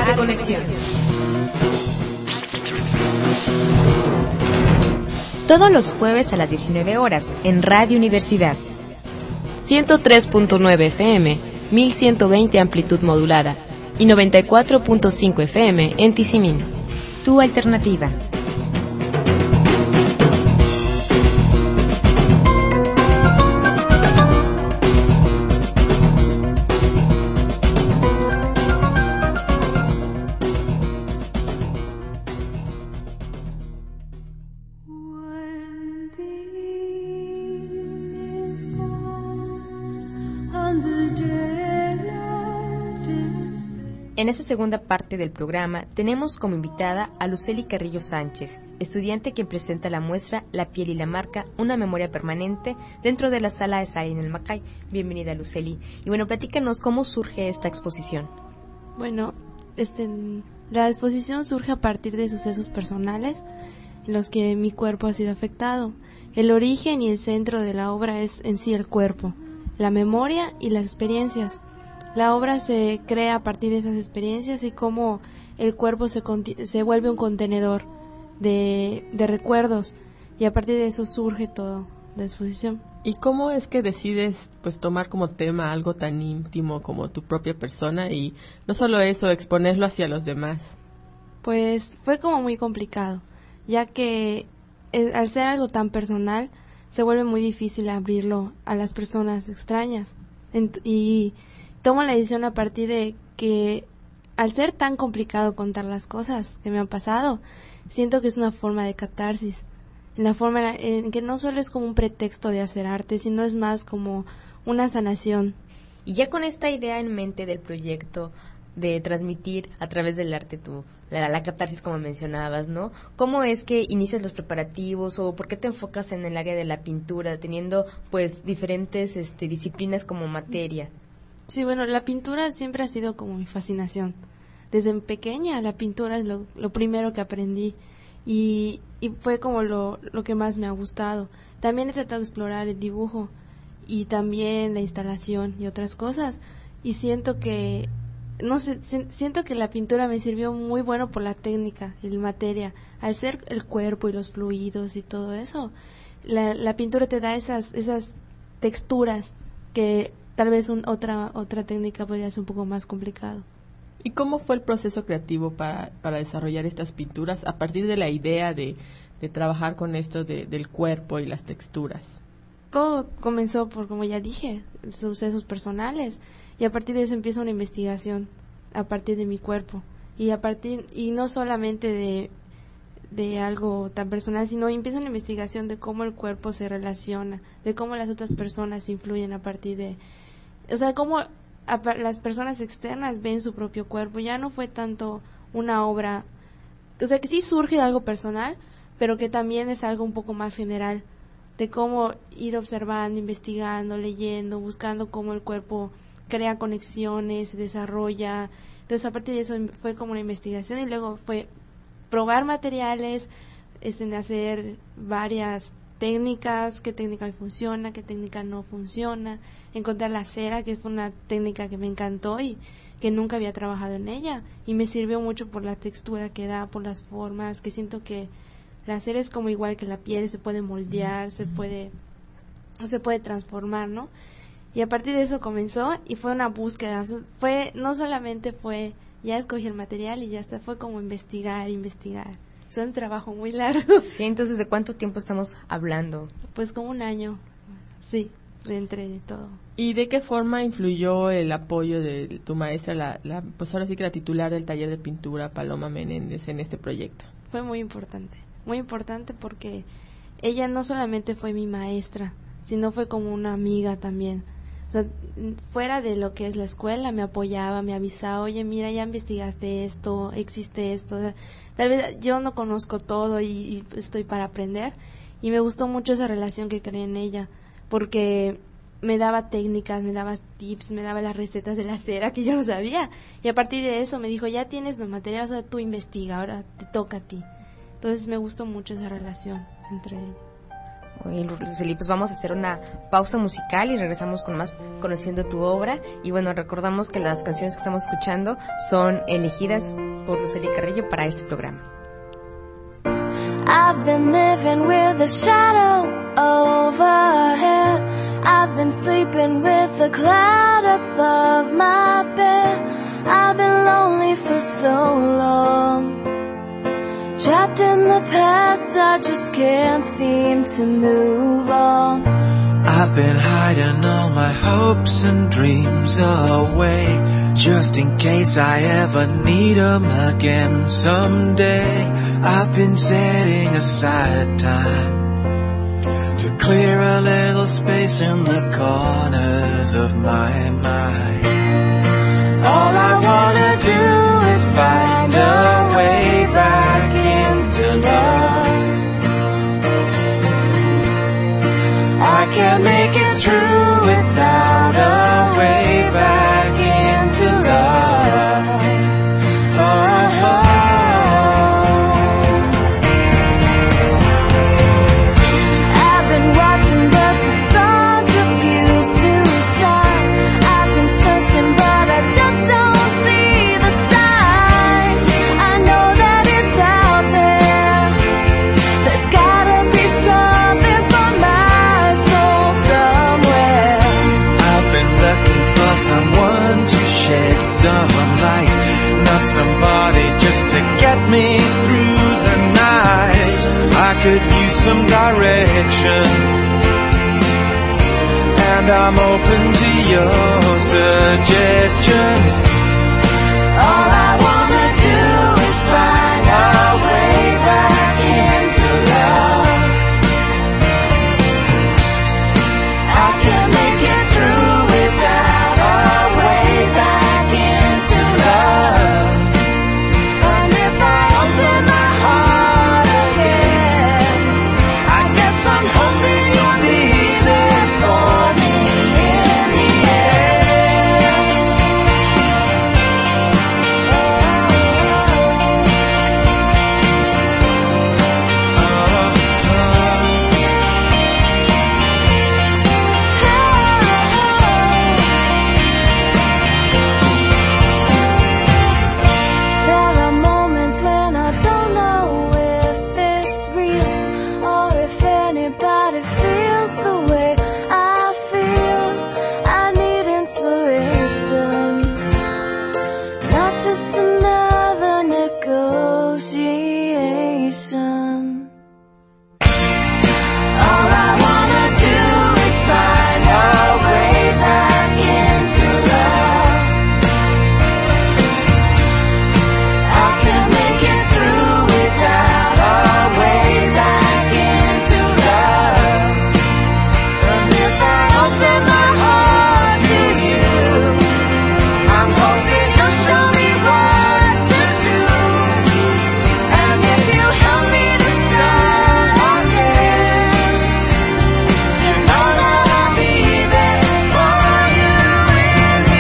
Arte Conexión. Todos los jueves a las 19 horas en Radio Universidad. 103.9 FM, 1120 amplitud modulada y 94.5 FM en Tizimín. Tu alternativa. En esta segunda parte del programa tenemos como invitada a Lucely Carrillo Sánchez, estudiante quien presenta la muestra La piel y la marca, una memoria permanente dentro de la sala de Sain el Macay. Bienvenida, Lucely. Y bueno, platícanos cómo surge esta exposición. Bueno, la exposición surge a partir de sucesos personales en los que mi cuerpo ha sido afectado. El origen y el centro de la obra es en sí el cuerpo, la memoria y las experiencias. La obra se crea a partir de esas experiencias y cómo el cuerpo se vuelve un contenedor de recuerdos, y a partir de eso surge toda la exposición. ¿Y cómo es que decides tomar como tema algo tan íntimo como tu propia persona y no solo eso, exponerlo hacia los demás? Pues fue como muy complicado, ya que al ser algo tan personal se vuelve muy difícil abrirlo a las personas extrañas. Y tomo la decisión a partir de que al ser tan complicado contar las cosas que me han pasado, siento que es una forma de catarsis, la forma en que no solo es como un pretexto de hacer arte, sino es más como una sanación. Y ya con esta idea en mente del proyecto de transmitir a través del arte la catarsis, como mencionabas, ¿no? ¿Cómo es que inicias los preparativos o por qué te enfocas en el área de la pintura, teniendo diferentes disciplinas como materia? Sí, bueno, la pintura siempre ha sido como mi fascinación. Desde pequeña la pintura es lo primero que aprendí y fue como lo que más me ha gustado. También he tratado de explorar el dibujo y también la instalación y otras cosas, y siento que la pintura me sirvió muy bueno por la técnica, el materia, al ser el cuerpo y los fluidos y todo eso. La pintura te da esas texturas que tal vez otra técnica podría ser un poco más complicado. ¿Y cómo fue el proceso creativo para desarrollar estas pinturas a partir de la idea de trabajar con esto del cuerpo y las texturas? Todo comenzó por, como ya dije, sucesos personales, y a partir de eso empieza una investigación a partir de mi cuerpo y no solamente de algo tan personal, sino empieza una investigación de cómo el cuerpo se relaciona, de cómo las otras personas influyen a partir de, cómo las personas externas ven su propio cuerpo. Ya no fue tanto una obra, que sí surge de algo personal, pero que también es algo un poco más general, de cómo ir observando, investigando, leyendo, buscando cómo el cuerpo crea conexiones, se desarrolla. Entonces a partir de eso fue como una investigación, y luego fue probar materiales, hacer varias técnicas, qué técnica funciona, qué técnica no funciona, encontrar la cera, que fue una técnica que me encantó y que nunca había trabajado en ella, y me sirvió mucho por la textura que da, por las formas, que siento que la cera es como igual que la piel, se puede moldear, se puede transformar, ¿no? Y a partir de eso comenzó, y fue una búsqueda, no solamente fue ya escogí el material y ya está, fue como investigar. Es un trabajo muy largo. Sí, entonces, ¿de cuánto tiempo estamos hablando? Pues como un año, sí, de todo. ¿Y de qué forma influyó el apoyo de tu maestra, pues ahora sí que la titular del taller de pintura, Paloma Menéndez, en este proyecto? Fue muy importante porque ella no solamente fue mi maestra, sino fue como una amiga también. Fuera de lo que es la escuela, me apoyaba, me avisaba, oye, mira, ya investigaste esto, existe esto. Tal vez yo no conozco todo y estoy para aprender, y me gustó mucho esa relación que creé en ella, porque me daba técnicas, me daba tips, me daba las recetas de la cera que yo no sabía, y a partir de eso me dijo, ya tienes los materiales, ahora tú investiga, ahora te toca a ti. Entonces me gustó mucho esa relación entre Rosely, pues vamos a hacer una pausa musical y regresamos con más conociendo tu obra. Y bueno, recordamos que las canciones que estamos escuchando son elegidas por Rosely Carrillo para este programa. I've been living with a shadow overhead. I've been sleeping with a cloud above my bed. I've been lonely for so long. Trapped in the past, I just can't seem to move on. I've been hiding all my hopes and dreams away, just in case I ever need 'em again someday. I've been setting aside time to clear a little space in the corners of my mind. All I wanna do is find a way back into love. I can't make it through without a way back into love. I've been watching but the stars refuse to shine. I've been searching but I just don't see the sign. I know that it's out there. There's gotta be something for my soul somewhere. I've been looking for someone to shed some light, not somebody just to get me through the night. I could use some direction, and I'm open to your suggestions. All I wanna do is find our way back into love. I can't make it through without our way back into love. And if I open my heart again, I guess I'm hoping you'll be there for me in the end. There are moments when I don't know if it's real or if anybody feels the way I feel. I need inspiration, not just another negotiation. All I wanna do is find our way back into love. I can't make it through without our way back into love. And if I open my heart to you, I'm hoping you'll show me what to do. And if you help me to start again, you know that I'll be there for you in the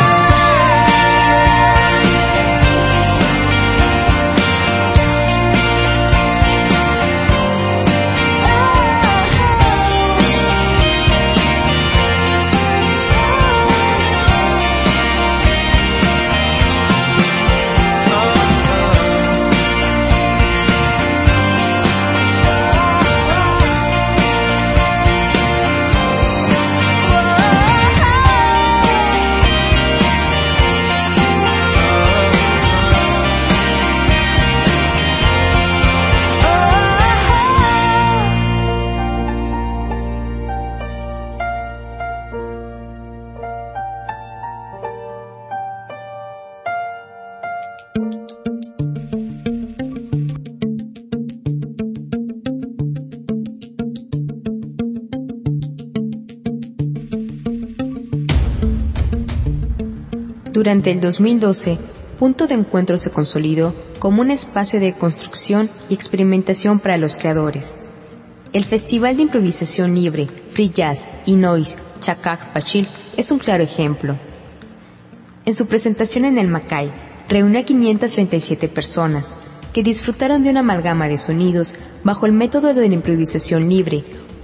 Durante el 2012, Punto de Encuentro se consolidó como un espacio de construcción y experimentación para los creadores. El Festival de Improvisación Libre, Free Jazz y Noise Chakac Pachil es un claro ejemplo. En su presentación en el Macay, reunió a 537 personas que disfrutaron de una amalgama de sonidos bajo el método de la improvisación libre,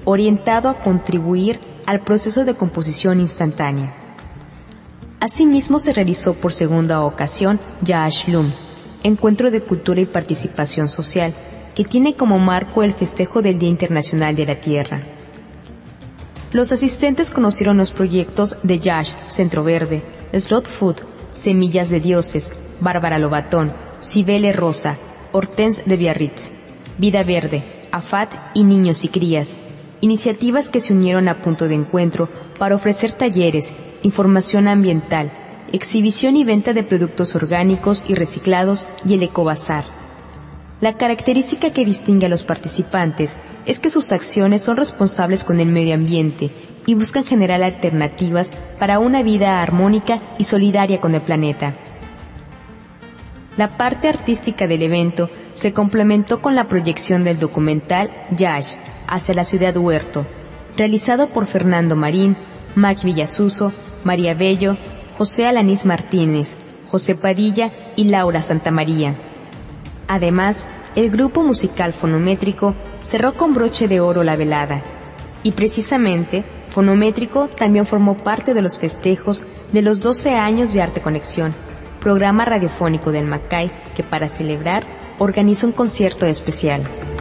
orientado a contribuir al proceso de composición instantánea. Asimismo, se realizó por segunda ocasión Ya'ash Lum, encuentro de cultura y participación social, que tiene como marco el festejo del Día Internacional de la Tierra. Los asistentes conocieron los proyectos de Yash, Centro Verde, Slot Food, Semillas de Dioses, Bárbara Lobatón, Cibele Rosa, Hortense de Biarritz, Vida Verde, AFAT y Niños y Crías, iniciativas que se unieron a punto de encuentro para ofrecer talleres, información ambiental, exhibición y venta de productos orgánicos y reciclados y el ecobazar. La característica que distingue a los participantes es que sus acciones son responsables con el medio ambiente y buscan generar alternativas para una vida armónica y solidaria con el planeta. La parte artística del evento se complementó con la proyección del documental Yash, hacia la ciudad huerto, realizado por Fernando Marín, Mac Villasuso, María Bello, José Alanís Martínez, José Padilla y Laura Santamaría. Además, el grupo musical Fonométrico cerró con broche de oro la velada, y precisamente Fonométrico también formó parte de los festejos de los 12 años de Arte Conexión, programa radiofónico del Macay que para celebrar organiza un concierto especial.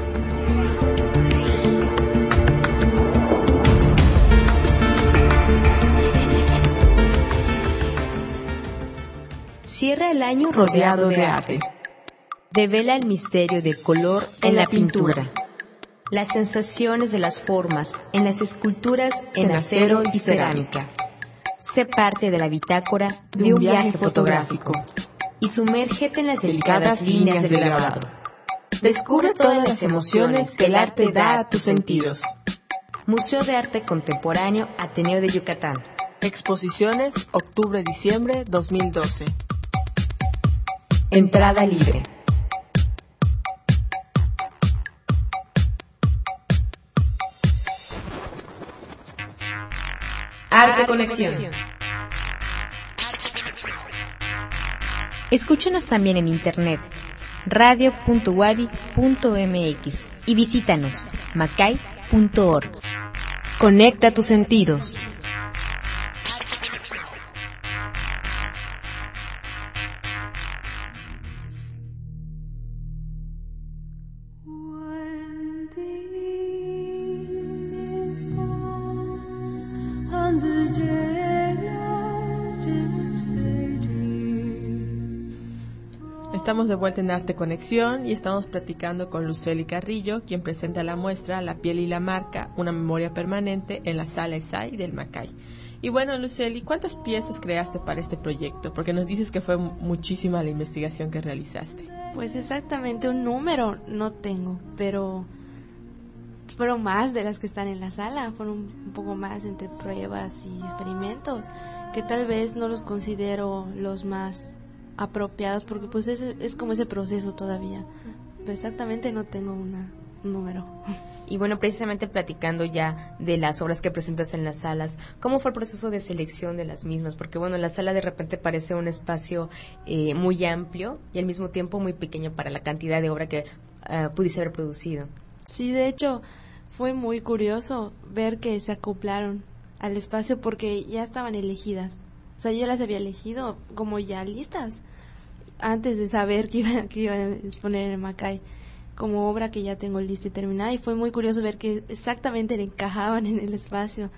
Cierra el año rodeado de arte. Devela el misterio del color en la pintura, las sensaciones de las formas en las esculturas en acero y cerámica. Sé parte de la bitácora de un viaje fotográfico y sumérgete en las delicadas líneas del grabado. Descubre todas las emociones que el arte da a tus sentidos. Museo de Arte Contemporáneo Ateneo de Yucatán. Exposiciones octubre-diciembre 2012. Entrada libre. Arte Conexión. Escúchenos también en internet radio.wadi.mx y visítanos macay.org. Conecta tus sentidos. Estamos de vuelta en Arte Conexión y estamos platicando con Lucely Carrillo, quien presenta la muestra La piel y la marca, una memoria permanente en la Sala ESAI del Macay. Y bueno, Lucely, ¿cuántas piezas creaste para este proyecto? Porque nos dices que fue muchísima la investigación que realizaste. Pues exactamente un número no tengo, pero fueron más de las que están en la sala, fueron un poco más entre pruebas y experimentos, que tal vez no los considero los más apropiados porque pues es como ese proceso todavía, pero exactamente no tengo un número. Y bueno, precisamente platicando ya de las obras que presentas en las salas, ¿cómo fue el proceso de selección de las mismas? Porque bueno, la sala de repente parece un espacio muy amplio y al mismo tiempo muy pequeño para la cantidad de obra que pudiste haber producido. Sí, de hecho fue muy curioso ver que se acoplaron al espacio porque ya estaban elegidas. O sea, yo las había elegido como ya listas, antes de saber que iba a exponer en el Macay, como obra que ya tengo lista y terminada, y fue muy curioso ver que exactamente le encajaban en el espacio.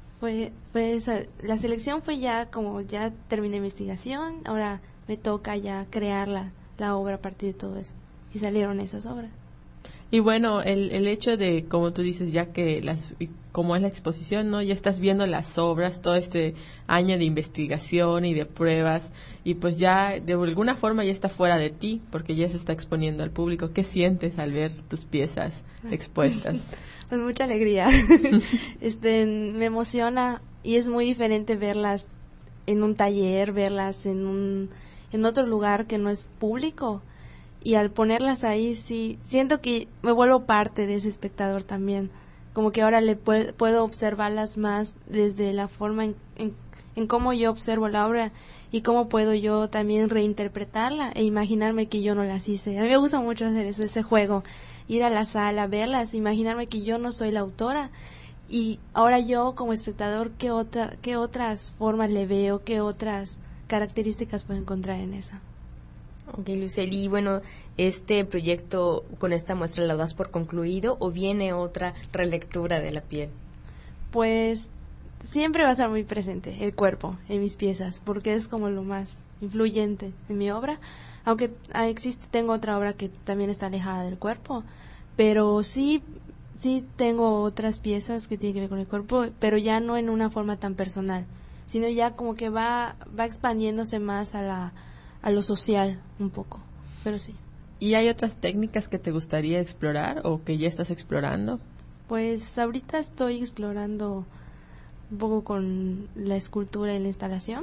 La selección fue ya como ya terminé investigación, ahora me toca ya crear la obra a partir de todo eso, y salieron esas obras. Y bueno, el hecho de, como tú dices, ya que como es la exposición, ¿no? Ya estás viendo las obras, todo este año de investigación y de pruebas, y pues ya de alguna forma ya está fuera de ti, porque ya se está exponiendo al público. ¿Qué sientes al ver tus piezas expuestas? Pues mucha alegría. Me emociona y es muy diferente verlas en un taller, verlas en otro lugar que no es público. Y al ponerlas ahí, sí, siento que me vuelvo parte de ese espectador también. Como que ahora puedo observarlas más desde la forma en cómo yo observo la obra y cómo puedo yo también reinterpretarla e imaginarme que yo no las hice. A mí me gusta mucho hacer eso, ese juego, ir a la sala, verlas, imaginarme que yo no soy la autora Y ahora yo como espectador, ¿qué otras formas le veo? ¿Qué otras características puedo encontrar en esa? Ok, Lucely, bueno, ¿este proyecto con esta muestra la das por concluido o viene otra relectura de la piel? Pues siempre va a estar muy presente el cuerpo en mis piezas, porque es como lo más influyente en mi obra, aunque tengo otra obra que también está alejada del cuerpo, pero sí tengo otras piezas que tienen que ver con el cuerpo, pero ya no en una forma tan personal, sino ya como que va expandiéndose más a lo social un poco, pero sí. ¿Y hay otras técnicas que te gustaría explorar o que ya estás explorando? Pues ahorita estoy explorando un poco con la escultura y la instalación,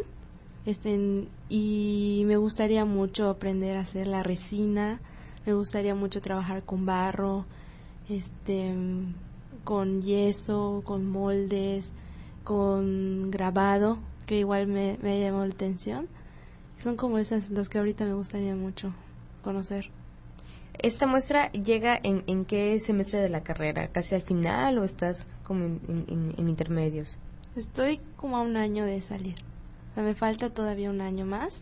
y me gustaría mucho aprender a hacer la resina, me gustaría mucho trabajar con barro, con yeso, con moldes, con grabado, que igual me llamó la atención. Son como esas las que ahorita me gustaría mucho conocer. ¿Esta muestra llega en qué semestre de la carrera? ¿Casi al final o estás como en intermedios? Estoy como a un año de salir. O sea, me falta todavía un año más.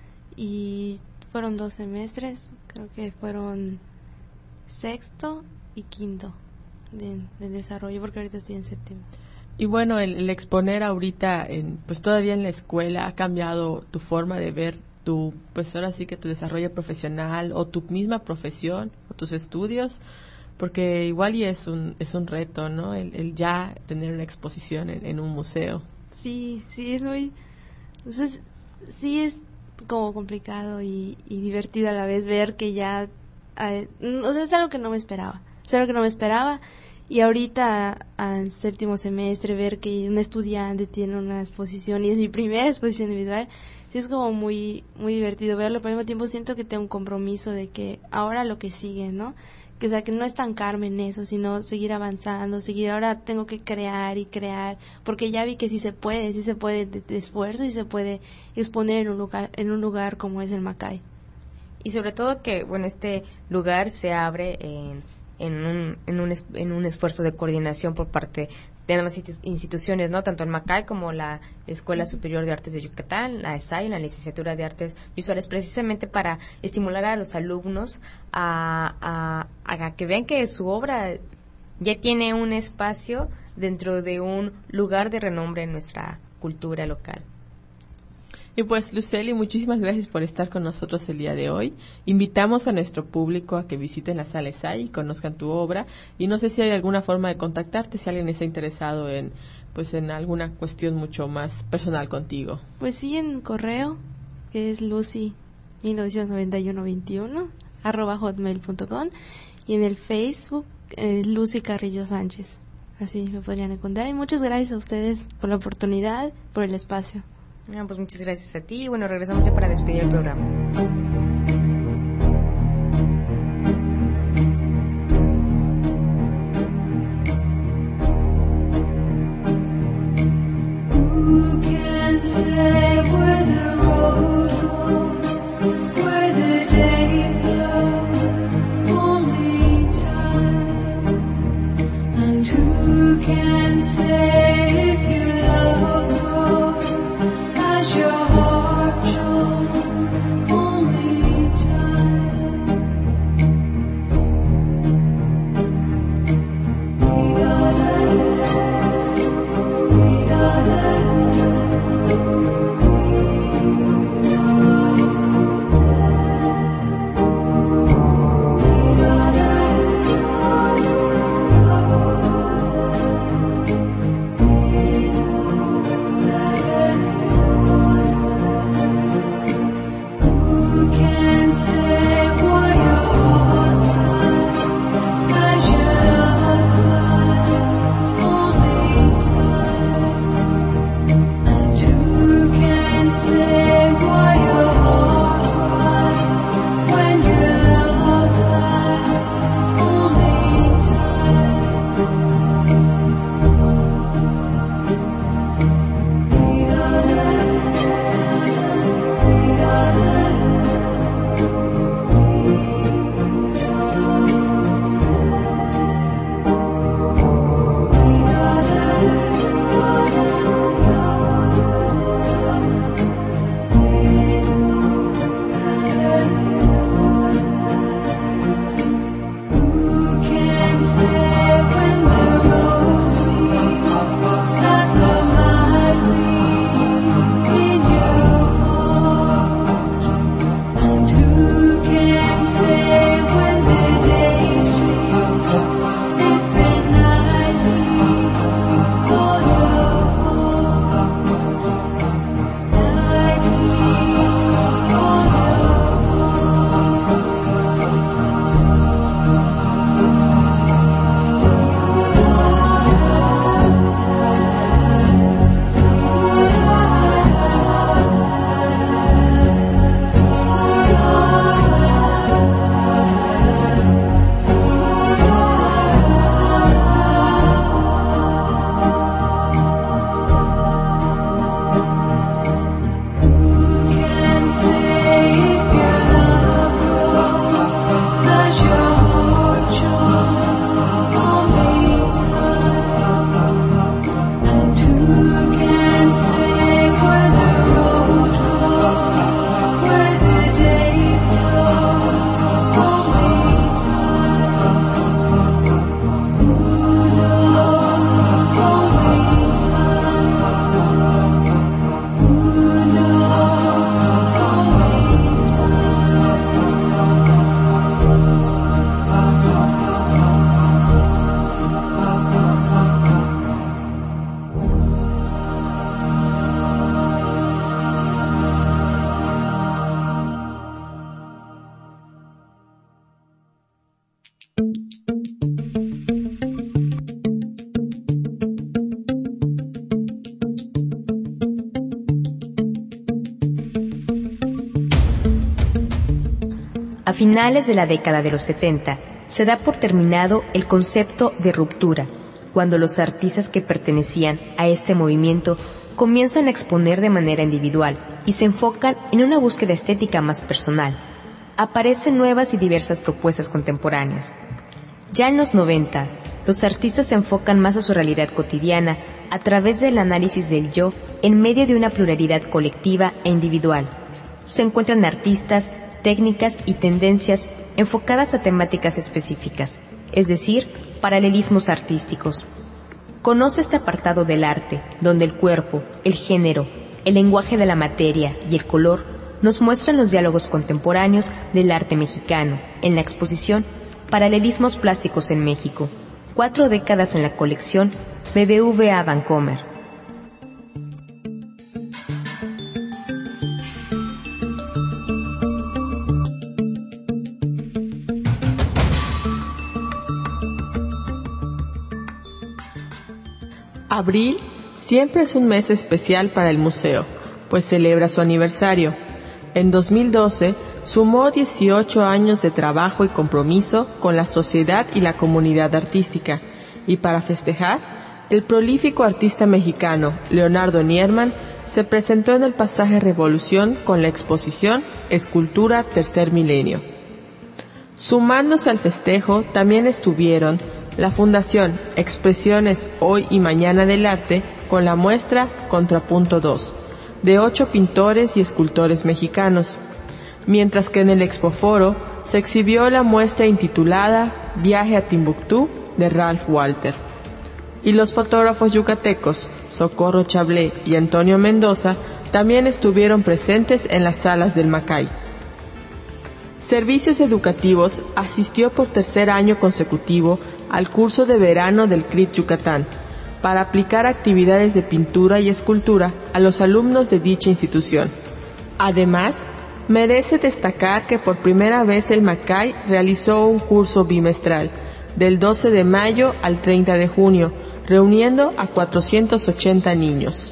Y fueron 2 semestres, creo que fueron sexto y quinto de desarrollo, porque ahorita estoy en séptimo. Y bueno, el exponer ahorita, pues todavía en la escuela, ¿ha cambiado tu forma de ver pues ahora sí que tu desarrollo profesional o tu misma profesión o tus estudios? Porque igual y es un reto, ¿no? El ya tener una exposición en un museo. Sí, es muy... Entonces, sí es como complicado y divertido a la vez ver que ya... o sea, es algo que no me esperaba. Y ahorita, en séptimo semestre, ver que un estudiante tiene una exposición y es mi primera exposición individual, sí es como muy muy divertido verlo, pero al mismo tiempo siento que tengo un compromiso de que ahora lo que sigue, ¿no? Que, o sea, que no estancarme en eso, sino seguir avanzando, ahora tengo que crear y crear, porque ya vi que sí se puede de esfuerzo y se puede exponer en un lugar como es el Macay. Y sobre todo que, bueno, este lugar se abre en un esfuerzo de coordinación por parte de ambas instituciones, ¿no? Tanto el Macay como la Escuela Superior de Artes de Yucatán, la ESAI, la Licenciatura de Artes Visuales, precisamente para estimular a los alumnos a que vean que su obra ya tiene un espacio dentro de un lugar de renombre en nuestra cultura local. Y pues, Lucely, muchísimas gracias por estar con nosotros el día de hoy. Invitamos a nuestro público a que visiten la Sala ESAI y conozcan tu obra. Y no sé si hay alguna forma de contactarte, si alguien está interesado en alguna cuestión mucho más personal contigo. Pues sí, en correo, que es lucy199121 @hotmail.com, y en el Facebook, Lucy Carrillo Sánchez. Así me podrían encontrar. Y muchas gracias a ustedes por la oportunidad, por el espacio. Pues muchas gracias a ti. Bueno, regresamos ya para despedir el programa. Who can say where the road goes, where the day flows, only time? And who can say if your love grows as your heart shows, only A finales de la década de los 70, se da por terminado el concepto de ruptura, cuando los artistas que pertenecían a este movimiento comienzan a exponer de manera individual y se enfocan en una búsqueda estética más personal. Aparecen nuevas y diversas propuestas contemporáneas. Ya en los 90, los artistas se enfocan más a su realidad cotidiana a través del análisis del yo en medio de una pluralidad colectiva e individual. Se encuentran artistas, técnicas y tendencias enfocadas a temáticas específicas, es decir, paralelismos artísticos. Conoce este apartado del arte, donde el cuerpo, el género, el lenguaje de la materia y el color nos muestran los diálogos contemporáneos del arte mexicano en la exposición Paralelismos Plásticos en México, 4 décadas en la colección BBVA Vancomer. Abril siempre es un mes especial para el museo, pues celebra su aniversario. En 2012 sumó 18 años de trabajo y compromiso con la sociedad y la comunidad artística, y para festejar, el prolífico artista mexicano Leonardo Nierman se presentó en el Pasaje Revolución con la exposición Escultura Tercer Milenio. Sumándose al festejo también estuvieron la Fundación Expresiones Hoy y Mañana del Arte con la muestra Contrapunto 2, de 8 pintores y escultores mexicanos, mientras que en el Expoforo se exhibió la muestra intitulada Viaje a Timbuktu de Ralph Walter. Y los fotógrafos yucatecos Socorro Chablé y Antonio Mendoza también estuvieron presentes en las salas del Macay. Servicios Educativos asistió por tercer año consecutivo al curso de verano del CRIT Yucatán para aplicar actividades de pintura y escultura a los alumnos de dicha institución. Además, merece destacar que por primera vez el Macay realizó un curso bimestral del 12 de mayo al 30 de junio, reuniendo a 480 niños.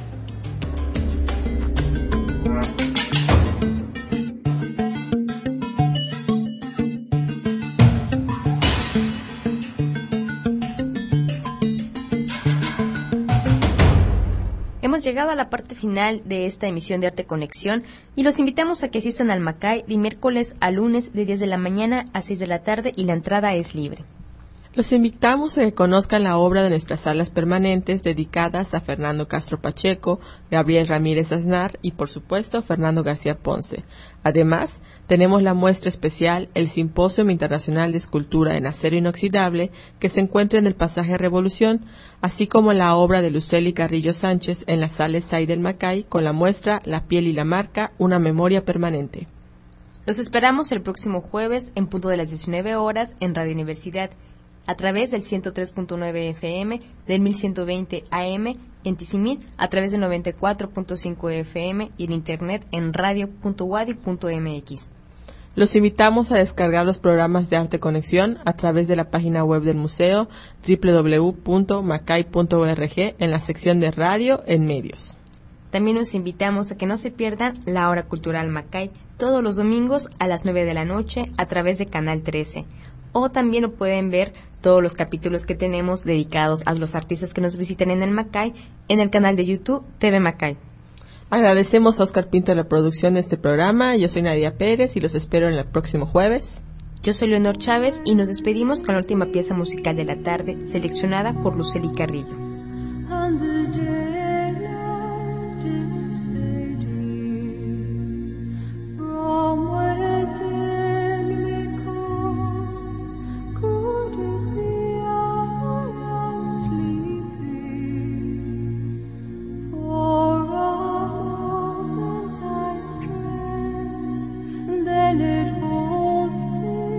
Hemos llegado a la parte final de esta emisión de Arte Conexión y los invitamos a que asistan al Macay de miércoles a lunes de 10 de la mañana a 6 de la tarde y la entrada es libre. Los invitamos a que conozcan la obra de nuestras salas permanentes dedicadas a Fernando Castro Pacheco, Gabriel Ramírez Aznar y, por supuesto, Fernando García Ponce. Además, tenemos la muestra especial, el Simposio Internacional de Escultura en Acero Inoxidable, que se encuentra en el Pasaje Revolución, así como la obra de Lucely Carrillo Sánchez en la Sala SAI del Macay, con la muestra La piel y la marca, una memoria permanente. Los esperamos el próximo jueves en punto de las 19 horas en Radio Universidad, a través del 103.9 FM, del 1120 AM, en Tizimín, a través del 94.5 FM y en Internet en radio.wadi.mx. Los invitamos a descargar los programas de Arte Conexión a través de la página web del museo www.macay.org en la sección de Radio en Medios. También los invitamos a que no se pierdan la Hora Cultural Macay todos los domingos a las 9 de la noche a través de Canal 13. O también lo pueden ver todos los capítulos que tenemos dedicados a los artistas que nos visitan en el Macay en el canal de YouTube TV Macay. Agradecemos a Oscar Pinto la producción de este programa. Yo soy Nadia Pérez y los espero en el próximo jueves. Yo soy Leonor Chávez y nos despedimos con la última pieza musical de la tarde seleccionada por Lucely Carrillo.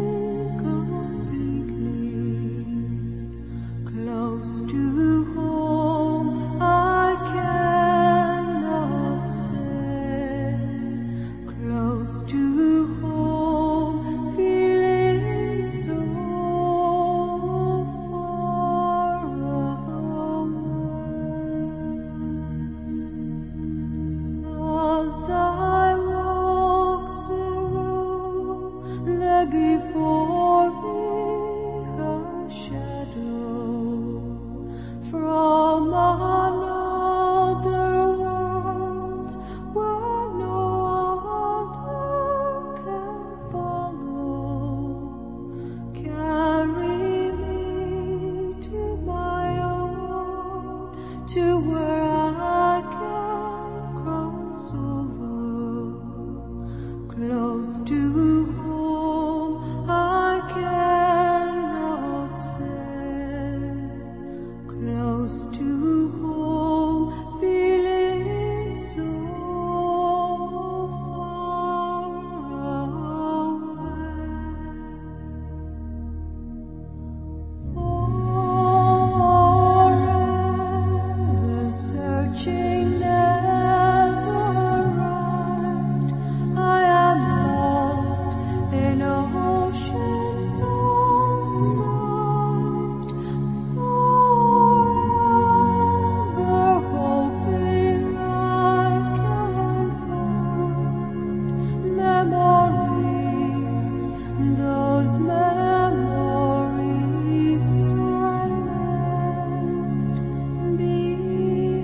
Close to home. close to home, I cannot say. Close to home, feeling so far away. Forever searching, never right. I am lost in oceans of light. Forever hoping I can find memories, those memories I left behind.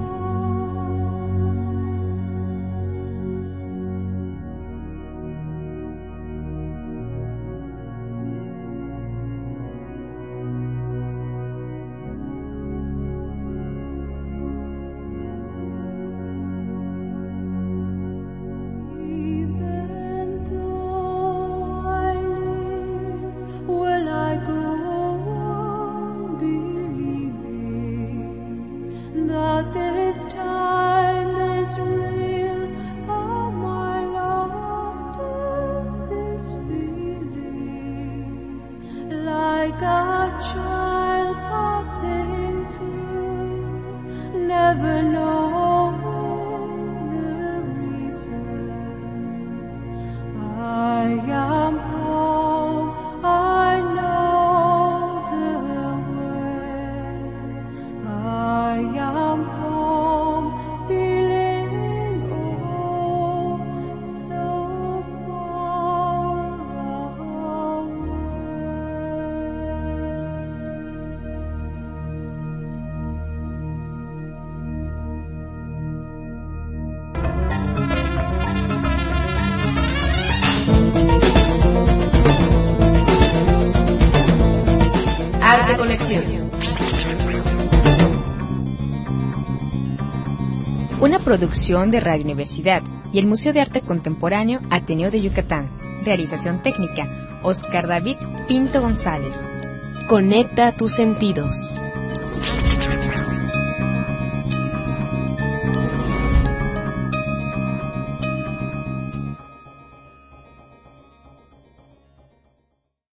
Even though I live, will I go on believing that this time is real? Am I lost in this feeling, like a child passing through, never knowing the reason? I am home, I know the way. I am home, feeling oh so far away. Arte Conexión. Una producción de Radio Universidad y el Museo de Arte Contemporáneo Ateneo de Yucatán. Realización técnica, Oscar David Pinto González. Conecta tus sentidos.